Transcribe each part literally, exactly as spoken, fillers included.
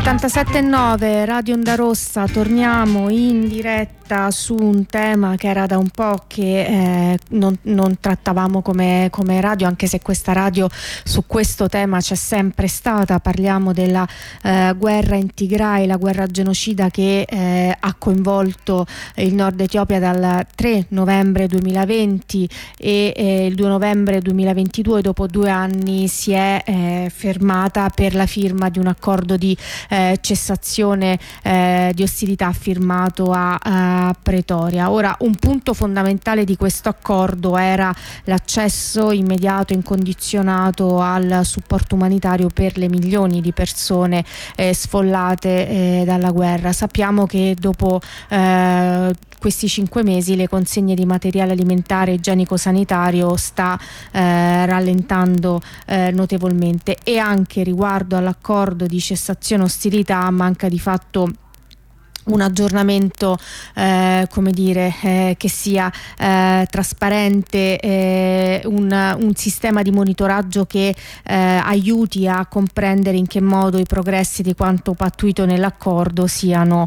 ottantasette e nove Radio Onda Rossa, torniamo in diretta su un tema che era da un po' che eh, non, non trattavamo come, come radio, anche se questa radio su questo tema c'è sempre stata. Parliamo della eh, guerra in Tigray, la guerra genocida che eh, ha coinvolto il nord Etiopia dal tre novembre duemilaventi e eh, il due novembre duemilaventidue, dopo due anni, si è eh, fermata per la firma di un accordo di Eh, cessazione eh, di ostilità firmato a, a Pretoria. Ora, un punto fondamentale di questo accordo era l'accesso immediato, incondizionato al supporto umanitario per le milioni di persone eh, sfollate eh, dalla guerra. Sappiamo che dopo eh, questi cinque mesi le consegne di materiale alimentare e igienico-sanitario sta eh, rallentando eh, notevolmente, e anche riguardo all'accordo di cessazione ostilità manca di fatto un aggiornamento eh, come dire eh, che sia eh, trasparente, eh, un, un sistema di monitoraggio che eh, aiuti a comprendere in che modo i progressi di quanto pattuito nell'accordo siano,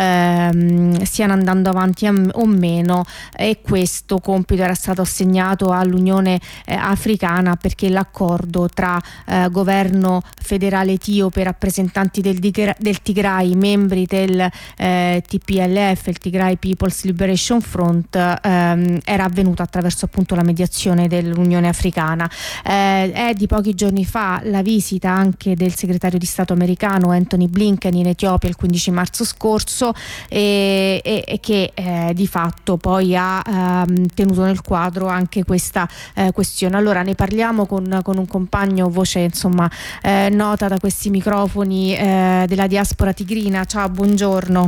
ehm, stiano andando avanti am- o meno, e questo compito era stato assegnato all'Unione eh, Africana, perché l'accordo tra eh, governo federale etiope, rappresentanti del, Digra- del Tigray, membri del Eh, T P L F, il Tigray People's Liberation Front, ehm, era avvenuto attraverso appunto la mediazione dell'Unione Africana. Eh, è di pochi giorni fa la visita anche del segretario di Stato americano Anthony Blinken in Etiopia il quindici marzo scorso, e, e, e che eh, di fatto poi ha ehm, tenuto nel quadro anche questa eh, questione. Allora ne parliamo con, con un compagno, voce insomma eh, nota da questi microfoni eh, della diaspora tigrina. Ciao, buongiorno.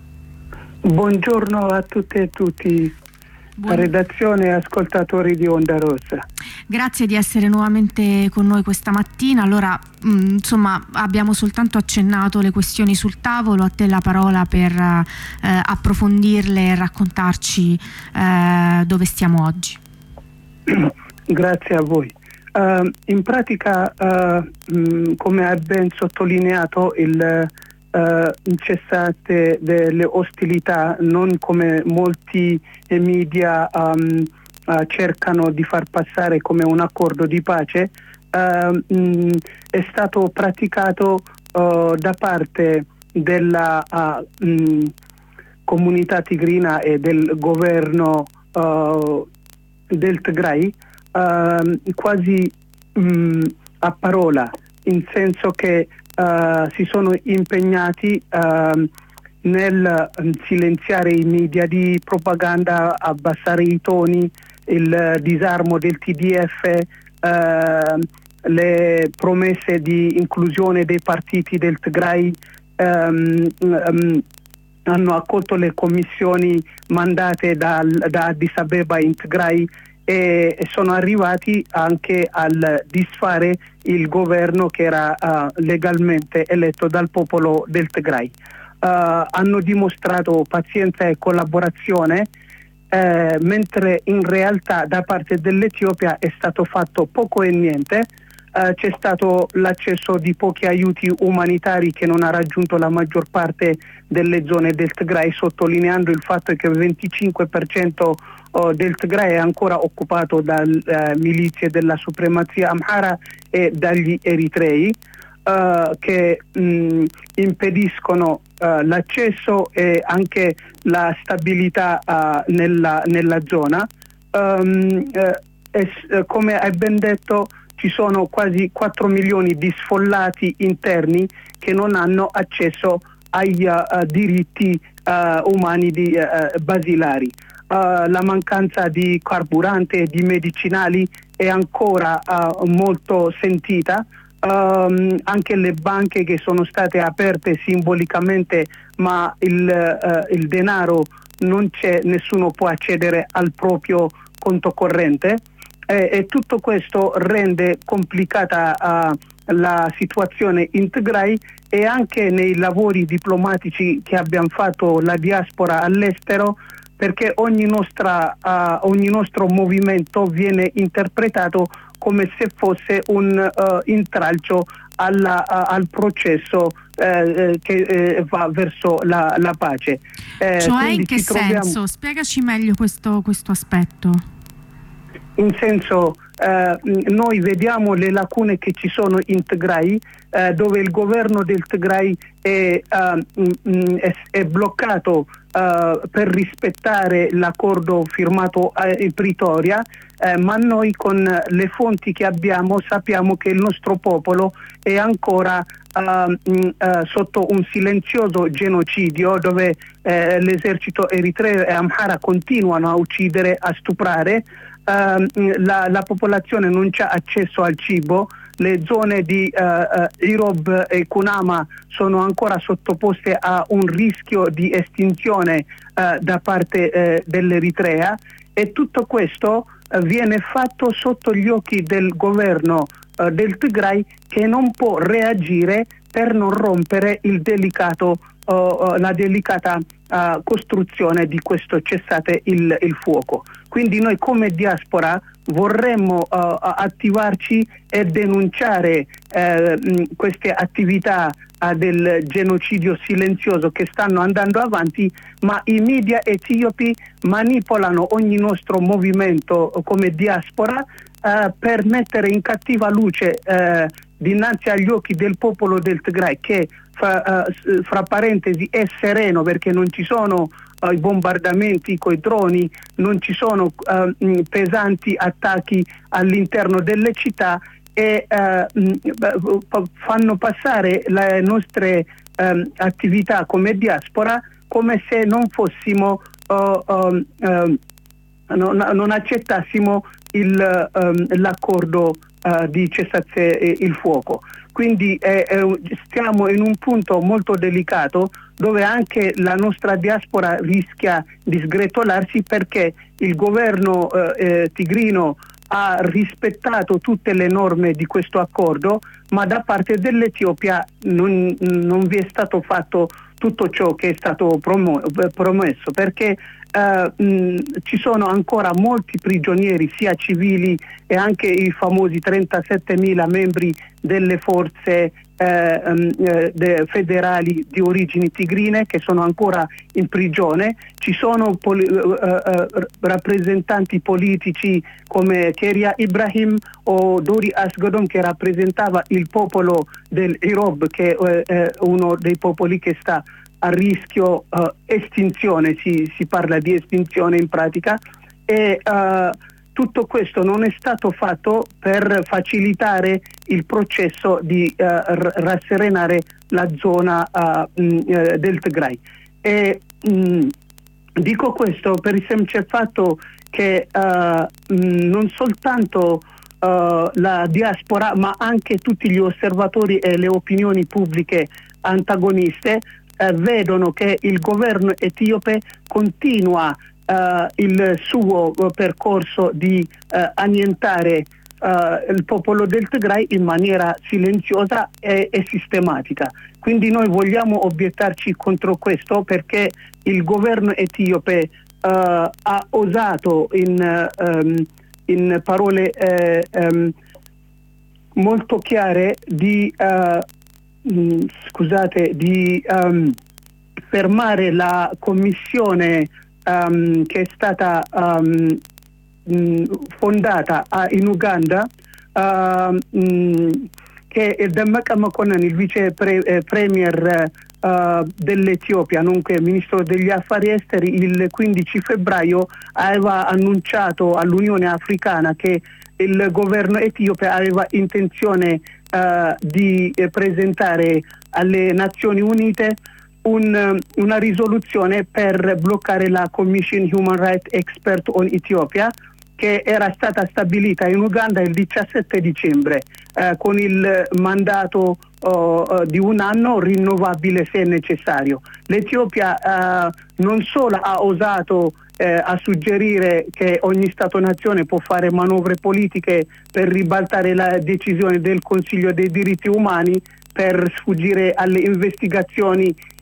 Buongiorno a tutte e tutti, Buon... redazione e ascoltatori di Onda Rossa. Grazie di essere nuovamente con noi questa mattina. Allora, mh, insomma, abbiamo soltanto accennato le questioni sul tavolo, a te la parola per eh, approfondirle e raccontarci eh, dove stiamo oggi. Grazie a voi. Uh, in pratica, uh, mh, come ha ben sottolineato, il Uh, cessate delle ostilità, non come molti media um, uh, cercano di far passare come un accordo di pace, uh, mh, è stato praticato uh, da parte della uh, mh, comunità tigrina e del governo uh, del Tigray uh, quasi mh, a parola, in senso che Uh, si sono impegnati uh, nel um, silenziare i media di propaganda, abbassare i toni, il uh, disarmo del T D F, uh, le promesse di inclusione dei partiti del Tigray, um, um, hanno accolto le commissioni mandate dal, da Addis Abeba in Tigray, e sono arrivati anche al disfare il governo che era uh, legalmente eletto dal popolo del Tigray. Uh, hanno dimostrato pazienza e collaborazione, eh, mentre in realtà da parte dell'Etiopia è stato fatto poco e niente. Uh, c'è stato l'accesso di pochi aiuti umanitari che non ha raggiunto la maggior parte delle zone del Tigray, sottolineando il fatto che il venticinque per cento uh, del Tigray è ancora occupato dalle uh, milizie della supremazia Amhara e dagli Eritrei, uh, che mh, impediscono uh, l'accesso e anche la stabilità uh, nella, nella zona. Um, uh, e, uh, come hai ben detto, ci sono quasi quattro milioni di sfollati interni che non hanno accesso ai uh, diritti uh, umani di, uh, basilari. Uh, la mancanza di carburante e di medicinali è ancora uh, molto sentita. Um, anche le banche che sono state aperte simbolicamente, ma il, uh, il denaro non c'è, nessuno può accedere al proprio conto corrente. E, e tutto questo rende complicata uh, la situazione in Tigray, e anche nei lavori diplomatici che abbiamo fatto la diaspora all'estero, perché ogni, nostra, uh, ogni nostro movimento viene interpretato come se fosse un uh, intralcio alla, uh, al processo uh, che uh, va verso la, la pace. Eh, cioè in che troviamo... senso? Spiegaci meglio questo, questo aspetto. In senso, eh, noi vediamo le lacune che ci sono in Tigray, eh, dove il governo del Tigray è, uh, è, è bloccato uh, per rispettare l'accordo firmato a Pretoria, eh, ma noi con le fonti che abbiamo sappiamo che il nostro popolo è ancora Uh, uh, sotto un silenzioso genocidio, dove uh, l'esercito eritreo e Amhara continuano a uccidere, a stuprare. Uh, la, la popolazione non c'ha accesso al cibo, le zone di uh, uh, Irob e Kunama sono ancora sottoposte a un rischio di estinzione uh, da parte uh, dell'Eritrea, e tutto questo uh, viene fatto sotto gli occhi del governo uh, del Tigray, che non può reagire per non rompere il delicato, uh, uh, la delicata uh, costruzione di questo cessate il, il fuoco. Quindi noi come diaspora vorremmo uh, attivarci e denunciare uh, queste attività uh, del genocidio silenzioso che stanno andando avanti, ma i media etiopi manipolano ogni nostro movimento come diaspora Uh, per mettere in cattiva luce uh, dinanzi agli occhi del popolo del Tigray, che fra, uh, fra parentesi è sereno, perché non ci sono uh, i bombardamenti coi droni, non ci sono uh, pesanti attacchi all'interno delle città, e uh, fanno passare le nostre um, attività come diaspora come se non fossimo uh, um, uh, non, non accettassimo il, um, l'accordo uh, di cessate il fuoco. Quindi eh, eh, stiamo in un punto molto delicato, dove anche la nostra diaspora rischia di sgretolarsi, perché il governo eh, tigrino ha rispettato tutte le norme di questo accordo, ma da parte dell'Etiopia non, non vi è stato fatto tutto ciò che è stato promo- promesso, perché Uh, mh, ci sono ancora molti prigionieri, sia civili e anche i famosi trentasettemila membri delle forze eh, eh, de- federali di origini tigrine, che sono ancora in prigione. Ci sono poli- uh, uh, rappresentanti politici come Keria Ibrahim o Dori Asgodom, che rappresentava il popolo del Irob, che è eh, uno dei popoli che sta a rischio uh, estinzione, si, si parla di estinzione in pratica, e uh, tutto questo non è stato fatto per facilitare il processo di uh, r- rasserenare la zona uh, mh, del Tigray. E mh, dico questo per il semplice fatto che uh, mh, non soltanto uh, la diaspora, ma anche tutti gli osservatori e le opinioni pubbliche antagoniste Eh, vedono che il governo etiope continua eh, il suo eh, percorso di eh, annientare eh, il popolo del Tigray in maniera silenziosa e, e sistematica. Quindi noi vogliamo obiettarci contro questo, perché il governo etiope eh, ha osato in, um, in parole eh, um, molto chiare di uh, Mm, scusate, di um, fermare la commissione um, che è stata um, mh, fondata a, in Uganda, uh, mh, che Dammaqqa Mokonnan, il vice pre, eh, premier uh, dell'Etiopia, nonché ministro degli affari esteri, il quindici febbraio aveva annunciato all'Unione Africana che il governo etiope aveva intenzione Uh, di eh, presentare alle Nazioni Unite un, una risoluzione per bloccare la Commission Human Rights Expert on Ethiopia, che era stata stabilita in Uganda il diciassette dicembre, uh, con il mandato uh, uh, di un anno rinnovabile se necessario. L'Etiopia uh, non solo ha osato Eh, a suggerire che ogni Stato-nazione può fare manovre politiche per ribaltare la decisione del Consiglio dei diritti umani, per sfuggire alle investigazioni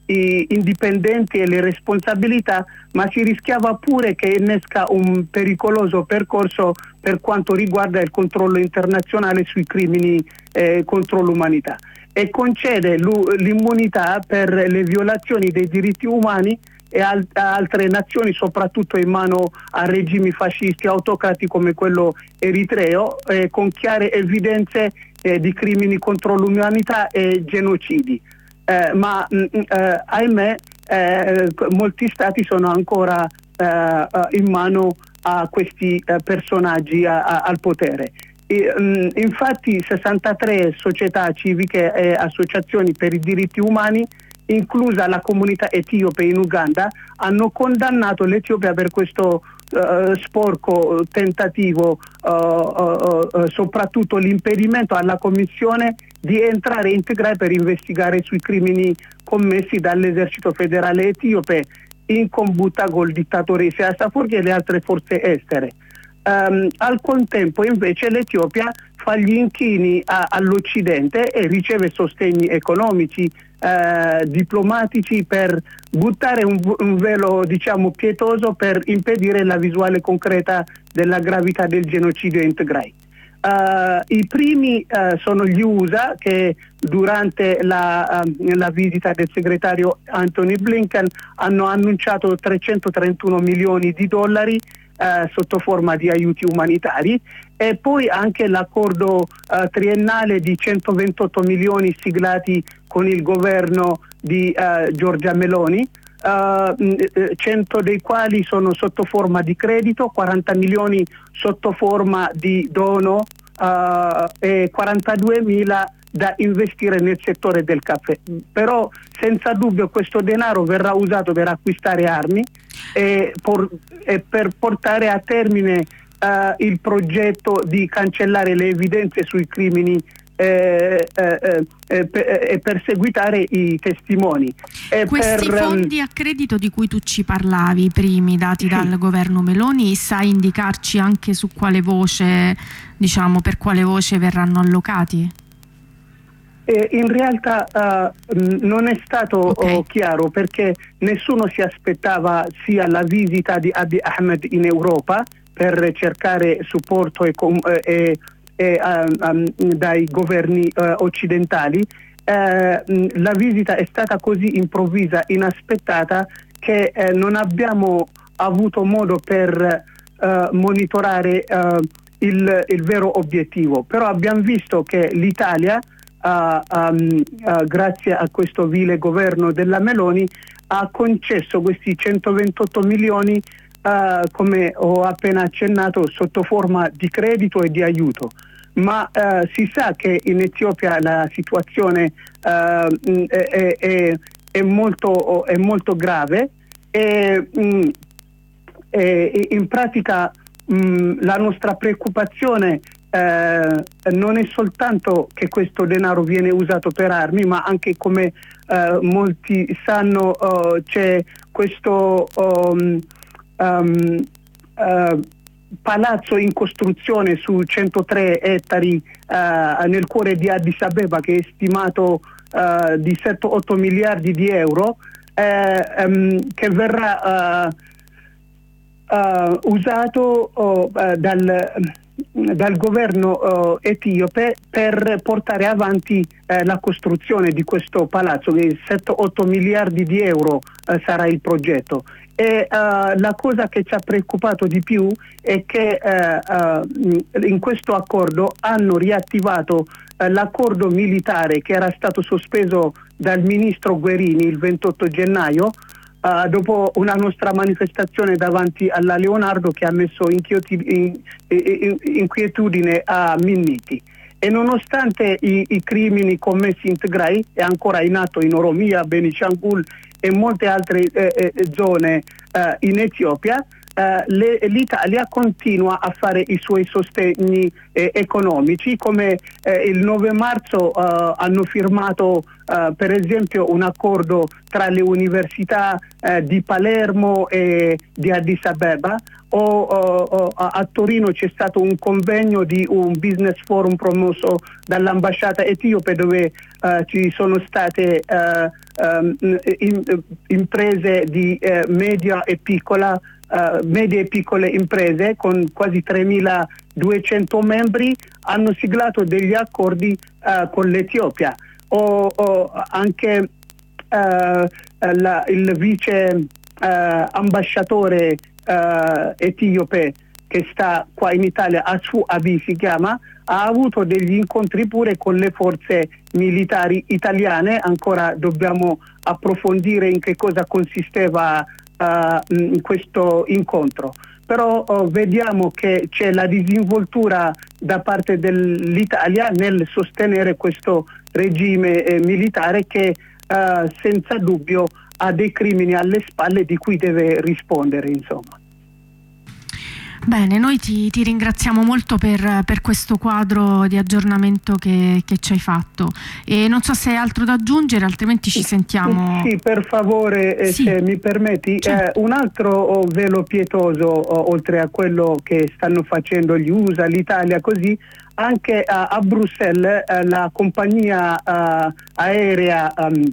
i indipendenti e le responsabilità, ma si rischiava pure che innesca un pericoloso percorso per quanto riguarda il controllo internazionale sui crimini eh, contro l'umanità, e concede l'immunità per le violazioni dei diritti umani e al altre nazioni, soprattutto in mano a regimi fascisti autocrati come quello eritreo, eh, con chiare evidenze eh, di crimini contro l'umanità e genocidi. Eh, ma mh, eh, ahimè eh, molti stati sono ancora eh, in mano a questi eh, personaggi a, a, al potere. E, mh, infatti sessantatré società civiche e associazioni per i diritti umani, inclusa la comunità etiope in Uganda, hanno condannato l'Etiopia per questo uh, sporco tentativo, uh, uh, uh, soprattutto l'impedimento alla Commissione di entrare in Tigray per investigare sui crimini commessi dall'esercito federale etiope in combutta col dittatore Isaias Afwerki e le altre forze estere. Um, al contempo invece l'Etiopia fa gli inchini a, all'Occidente e riceve sostegni economici, eh, diplomatici, per buttare un, un velo, diciamo, pietoso per impedire la visuale concreta della gravità del genocidio in Tigray. Uh, I primi uh, sono gli U S A, che durante la, uh, la visita del segretario Anthony Blinken hanno annunciato trecentotrentuno milioni di dollari Uh, sotto forma di aiuti umanitari, e poi anche l'accordo uh, triennale di centoventotto milioni siglati con il governo di uh, Giorgia Meloni, uh, cento dei quali sono sotto forma di credito, quaranta milioni sotto forma di dono uh, e quarantaduemila da investire nel settore del caffè. Però senza dubbio questo denaro verrà usato per acquistare armi e, por e per portare a termine uh, il progetto di cancellare le evidenze sui crimini eh, eh, eh, per, e perseguitare i testimoni. E Questi per, fondi a credito di cui tu ci parlavi, i primi dati sì. dal governo Meloni, sai indicarci anche su quale voce, diciamo, per quale voce verranno allocati? Eh, in realtà uh, non è stato okay. oh, chiaro, perché nessuno si aspettava sia la visita di Abiy Ahmed in Europa per cercare supporto e, e, e, uh, um, dai governi uh, occidentali. Uh, la visita è stata così improvvisa, inaspettata, che uh, non abbiamo avuto modo per uh, monitorare uh, il, il vero obiettivo. Però abbiamo visto che l'Italia, Uh, um, uh, grazie a questo vile governo della Meloni, ha concesso questi centoventotto milioni, uh, come ho appena accennato, sotto forma di credito e di aiuto. Ma uh, si sa che in Etiopia la situazione uh, è, è, è, molto, è molto grave e, mh, e in pratica mh, la nostra preoccupazione Eh, non è soltanto che questo denaro viene usato per armi, ma anche, come eh, molti sanno, uh, c'è questo um, um, uh, palazzo in costruzione su centotré ettari uh, nel cuore di Addis Abeba, che è stimato uh, di sette otto miliardi di euro, eh, um, che verrà uh, uh, usato uh, dal dal governo uh, etiope per portare avanti uh, la costruzione di questo palazzo, che sette otto miliardi di euro uh, sarà il progetto. E uh, la cosa che ci ha preoccupato di più è che uh, uh, in questo accordo hanno riattivato uh, l'accordo militare che era stato sospeso dal ministro Guerini il ventotto gennaio, Uh, dopo una nostra manifestazione davanti alla Leonardo, che ha messo in, in, inquietudine a Minniti. E nonostante i, i crimini commessi in Tigray, è ancora in atto in Oromia, Benishangul e molte altre eh, eh, zone eh, in Etiopia, Uh, l'Italia continua a fare i suoi sostegni eh, economici, come eh, il nove marzo uh, hanno firmato uh, per esempio un accordo tra le università uh, di Palermo e di Addis Abeba, o, o, o a Torino c'è stato un convegno di un business forum promosso dall'ambasciata etiope, dove uh, ci sono state uh, um, in, imprese di uh, media e piccola Uh, medie e piccole imprese con quasi tremiladuecento membri hanno siglato degli accordi uh, con l'Etiopia. O, o anche uh, la, il vice uh, ambasciatore uh, etiope che sta qua in Italia, Asu Abi si chiama, ha avuto degli incontri pure con le forze militari italiane. Ancora dobbiamo approfondire in che cosa consisteva Uh, in questo incontro, però uh, vediamo che c'è la disinvoltura da parte dell'Italia nel sostenere questo regime eh, militare che uh, senza dubbio ha dei crimini alle spalle di cui deve rispondere, insomma. Bene, noi ti, ti ringraziamo molto per, per questo quadro di aggiornamento che, che ci hai fatto, e non so se hai altro da aggiungere, altrimenti ci sentiamo. Sì, per favore, eh, sì. se mi permetti, certo. eh, un altro oh, velo pietoso, oh, oltre a quello che stanno facendo gli U S A, l'Italia, così anche uh, a Bruxelles uh, la compagnia uh, aerea um,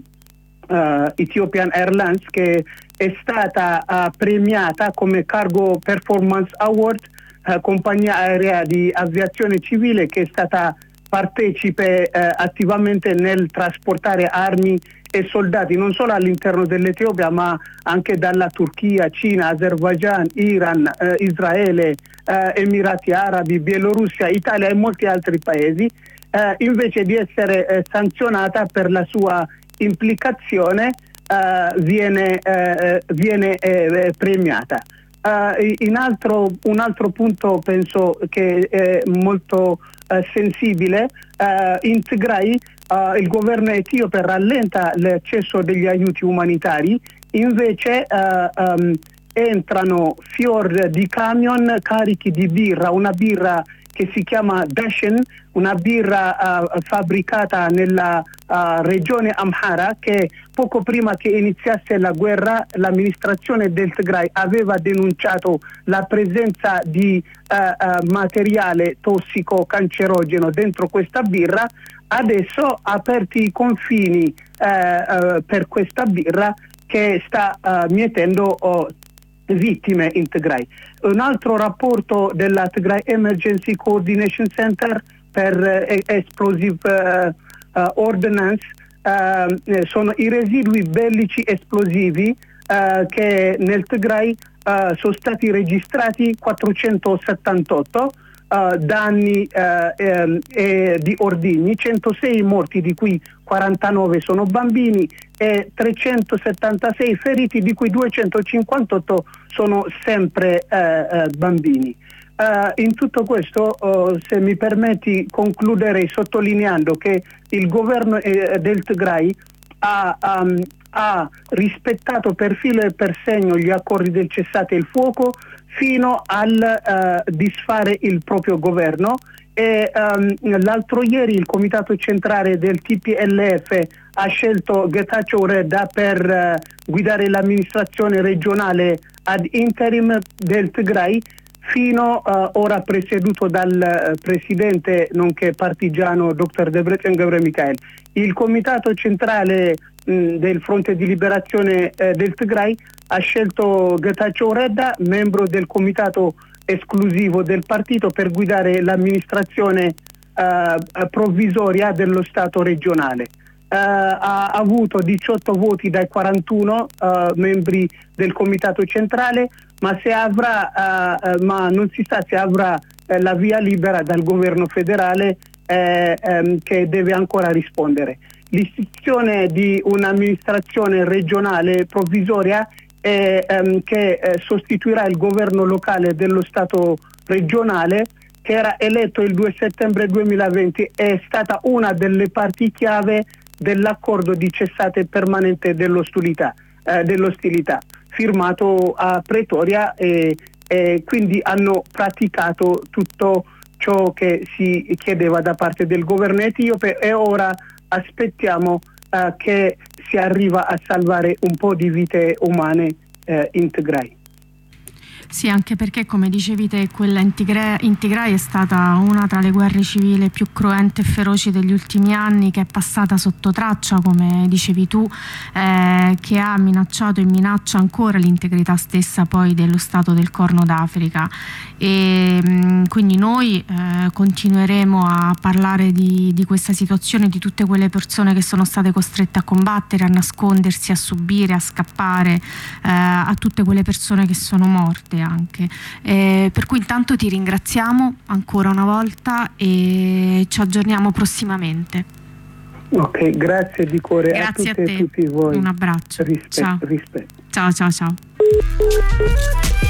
uh, Ethiopian Airlines, che è stata uh, premiata come Cargo Performance Award, uh, compagnia aerea di aviazione civile che è stata partecipe uh, attivamente nel trasportare armi e soldati non solo all'interno dell'Etiopia ma anche dalla Turchia, Cina, Azerbaijan, Iran, uh, Israele, uh, Emirati Arabi, Bielorussia, Italia e molti altri paesi, uh, invece di essere uh, sanzionata per la sua implicazione, Uh, viene, uh, viene uh, premiata. Uh, in altro, un altro punto penso che è molto uh, sensibile, uh, in Tigray uh, il governo etiope rallenta l'accesso degli aiuti umanitari, invece uh, um, entrano fior di camion carichi di birra, una birra che si chiama Dashen, una birra uh, fabbricata nella uh, regione Amhara, che poco prima che iniziasse la guerra l'amministrazione del Tigray aveva denunciato la presenza di uh, uh, materiale tossico cancerogeno dentro questa birra. Adesso ha aperti i confini uh, uh, per questa birra che sta uh, mietendo uh, vittime in Tigray. Un altro rapporto della Tigray Emergency Coordination Center per uh, Explosive uh, uh, Ordnance uh, sono i residui bellici esplosivi uh, che nel Tigray uh, sono stati registrati quattrocentosettantotto uh, danni uh, eh, eh, di ordigni, centosei morti di cui quarantanove sono bambini e trecentosettantasei feriti di cui duecentocinquantotto sono sempre eh, eh, bambini. Uh, in tutto questo, uh, se mi permetti, concluderei sottolineando che il governo eh, del Tigray ha, um, ha rispettato per filo e per segno gli accordi del cessate il fuoco fino al uh, disfare il proprio governo. E um, l'altro ieri il comitato centrale del T P L F ha scelto Getachew Reda per uh, guidare l'amministrazione regionale ad interim del Tigray, fino uh, ora presieduto dal uh, presidente nonché partigiano dottor Debretsion Gebremichael. Il comitato centrale mh, del Fronte di Liberazione eh, del Tigray ha scelto Getachew Reda, membro del comitato esclusivo del partito, per guidare l'amministrazione uh, provvisoria dello Stato regionale. Uh, ha avuto diciotto voti dai quarantuno uh, membri del comitato centrale, ma, se avrà, uh, uh, ma non si sa se avrà uh, la via libera dal governo federale eh, um, che deve ancora rispondere. L'istituzione di un'amministrazione regionale provvisoria eh, um, che eh, sostituirà il governo locale dello Stato regionale, che era eletto il due settembre duemilaventi, è stata una delle parti chiave dell'accordo di cessate permanente dell'ostilità, eh, dell'ostilità firmato a Pretoria, e, e quindi hanno praticato tutto ciò che si chiedeva da parte del governo etiope, e ora aspettiamo eh, che si arriva a salvare un po' di vite umane eh, in Tigray. Sì, anche perché come dicevi te, quella in Tigray, in Tigray è stata una tra le guerre civili più cruente e feroci degli ultimi anni, che è passata sotto traccia, come dicevi tu, eh, che ha minacciato e minaccia ancora l'integrità stessa poi dello Stato del Corno d'Africa. E mh, quindi noi eh, continueremo a parlare di, di questa situazione, di tutte quelle persone che sono state costrette a combattere, a nascondersi, a subire, a scappare, eh, a tutte quelle persone che sono morte anche. Eh, per cui intanto ti ringraziamo ancora una volta e ci aggiorniamo prossimamente. Ok, grazie di cuore. Grazie a tutte a te. E tutti voi. Un abbraccio. Rispetto, Ciao. rispetto. Ciao ciao ciao.